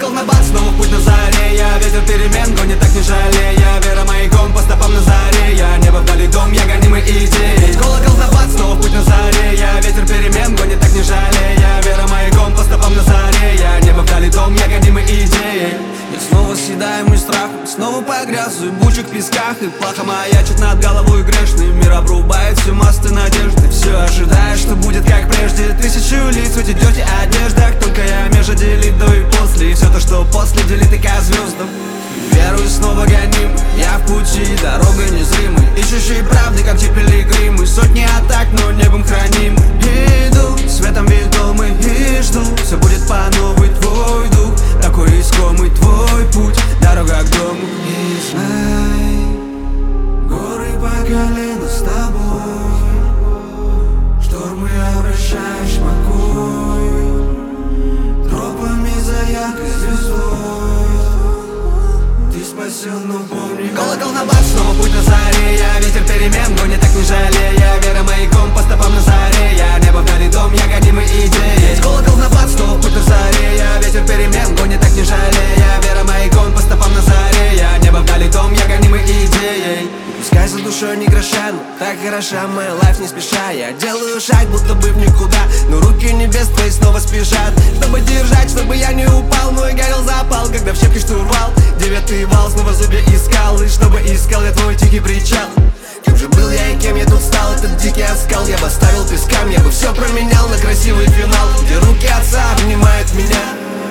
Колокол на бац, снова в путь на заре. Я ветер перемен, гонит так не жалея. Вера маяком по стопам на заре. Я небо вдали, дом, я гонимый идеей. Колокол на бац, снова в путь на заре. Я ветер перемен, гонит так не жалея. Вера маяком по стопам на заре. Я небо вдали, дом, я гонимый идеей. Я снова съедаемый страхом, снова погрязу в бучих песках. И плохо маячит над головой грешный. Мир обрубает все мосты надежды. Все ожидая, что будет как прежде. Тысячу лиц в эти дёрти одеждах. Только я межа делит до и после. И все то, что после, делит и ко звездам. Верую, снова гоним, я в пути, дорогой незримой, ищущей правды, как те пилигримы. Сотни атак, но небом храним. Иду, светом ведомый и жду. Все будет по новой, твой дух такой искомый, твой путь, дорога к дому. И знай, горы по колено с тобой, штормы обращаешь в покой, тропами за яркой звездой. Ты спасен, но помни. Колокол на бац, снова путь на заре. Я ветер перемен, гонит так не жалея. Вера маяком по стопам на заре. Я небо вдали, дом, я гонимый идеей. Колокол на бац, снова путь на заре. Я ветер перемен, гонит так не жалея. Вера маяком по стопам на заре. Я небо вдали, дом, я гонимый идеей. Пускай за душой не гроша, но так хороша моя лайф не спеша. Я делаю шаг, будто бы в никуда, но руки небес твои снова спешат. Чтобы держать, чтобы я не упал. Мой горел запал, когда в щепки штурвал. Девятый вал, снова зубья искал. И чтобы искал я твой тихий причал. Кем же был я и кем я тут стал? Этот дикий оскал я бы оставил пескам. Я бы все променял на красивый финал, где руки отца обнимают меня.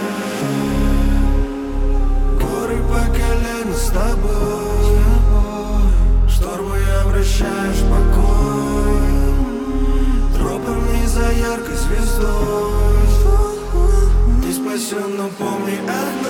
Горы по колено с тобой, штормы обращаешь в покой, тропами за яркой звездой. Ты спасен, но помни,